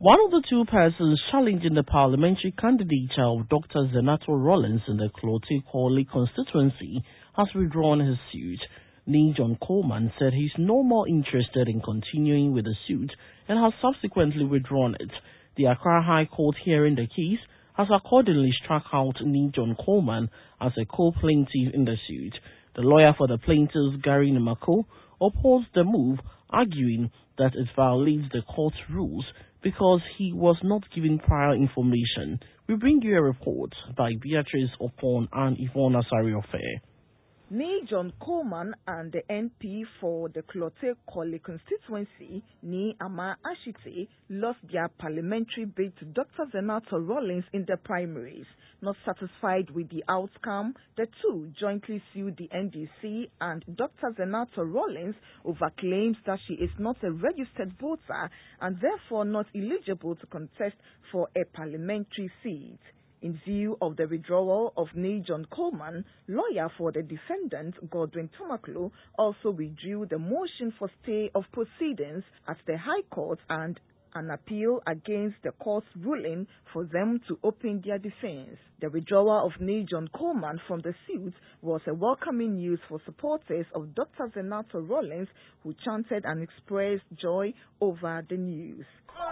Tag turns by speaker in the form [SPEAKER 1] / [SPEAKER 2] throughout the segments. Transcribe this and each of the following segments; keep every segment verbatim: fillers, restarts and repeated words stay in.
[SPEAKER 1] One of the two persons challenging the parliamentary candidature of Doctor Zenato Rawlings in the Clote-Corley constituency has withdrawn his suit. Nee John Coleman said he's no more interested in continuing with the suit and has subsequently withdrawn it. The Accra High Court hearing the case has accordingly struck out Nee John Coleman as a co-plaintiff in the suit. The lawyer for the plaintiffs, Gary Nimako, opposed the move, arguing that it violates the court's rules because he was not given prior information. We bring you a report by Beatrice Opon and Yvonne Asari-Ofe.
[SPEAKER 2] Nee John Coleman and the M P for the Clote-Corley constituency, Nee Ama Ashite, lost their parliamentary bid to Doctor Zenato Rawlings in the primaries. Not satisfied with the outcome, the two jointly sued the N D C and Doctor Zenato Rawlings over claims that she is not a registered voter and therefore not eligible to contest for a parliamentary seat. In view of the withdrawal of Nee John Coleman, lawyer for the defendant, Godwin Tomaklo, also withdrew the motion for stay of proceedings at the High Court and an appeal against the court's ruling for them to open their defense. The withdrawal of Nee John Coleman from the suit was a welcoming news for supporters of Doctor Zenato Rawlings, who chanted and expressed joy over the news.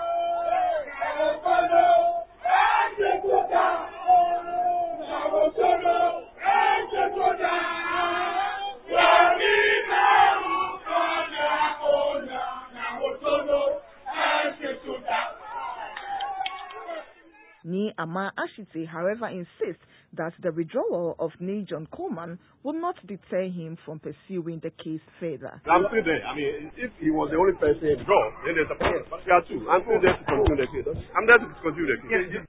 [SPEAKER 2] Nee Ama Ashite, however, insists that the withdrawal of Nee John Coleman will not deter him from pursuing the case further.
[SPEAKER 3] I'm still there. I mean, if he was the only person withdrawn, then there's a problem. But there are two. I'm still there to continue the case. I'm there to continue the case.